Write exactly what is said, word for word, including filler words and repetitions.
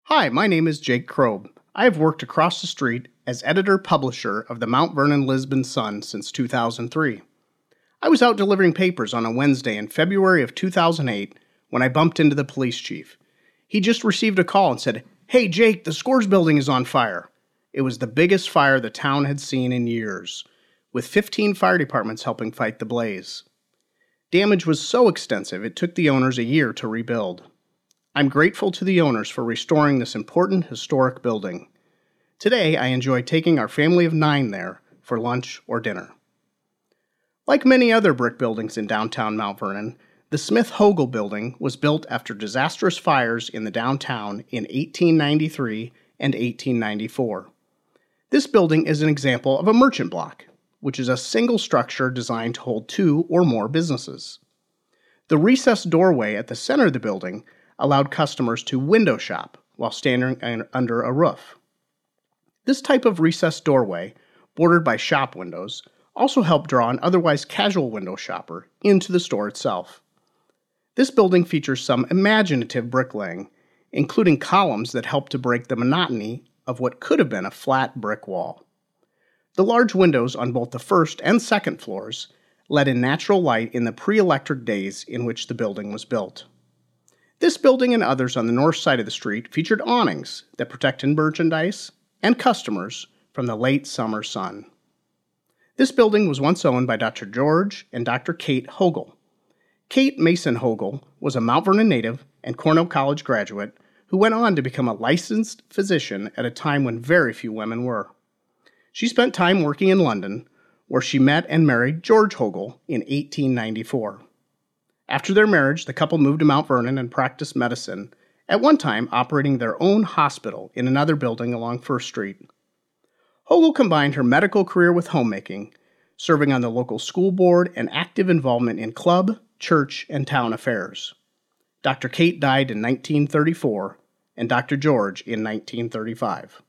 Hi, my name is Jake Krob. I have worked across the street as editor-publisher of the Mount Vernon Lisbon Sun since two thousand three. I was out delivering papers on a Wednesday in February of two thousand eight when I bumped into the police chief. He just received a call and said, "Hey Jake, the Scores building is on fire." It was the biggest fire the town had seen in years, with fifteen fire departments helping fight the blaze. Damage was so extensive it took the owners a year to rebuild. I'm grateful to the owners for restoring this important historic building. Today, I enjoy taking our family of nine there for lunch or dinner. Like many other brick buildings in downtown Mount Vernon, the Smith-Hogel building was built after disastrous fires in the downtown in eighteen ninety-three and eighteen ninety-four. This building is an example of a merchant block, which is a single structure designed to hold two or more businesses. The recessed doorway at the center of the building allowed customers to window shop while standing under a roof. This type of recessed doorway, bordered by shop windows, also helped draw an otherwise casual window shopper into the store itself. This building features some imaginative bricklaying, including columns that help to break the monotony of what could have been a flat brick wall. The large windows on both the first and second floors let in natural light in the pre-electric days in which the building was built. This building and others on the north side of the street featured awnings that protected merchandise and customers from the late summer sun. This building was once owned by Doctor George and Doctor Kate Hogel. Kate Mason Hogel was a Mount Vernon native and Cornell College graduate who went on to become a licensed physician at a time when very few women were. She spent time working in London, where she met and married George Hogel in eighteen ninety-four. After their marriage, the couple moved to Mount Vernon and practiced medicine, at one time operating their own hospital in another building along First Street. Hogel combined her medical career with homemaking, serving on the local school board and active involvement in club, church, and town affairs. Doctor Kate died in nineteen thirty-four, and Doctor George in nineteen thirty-five.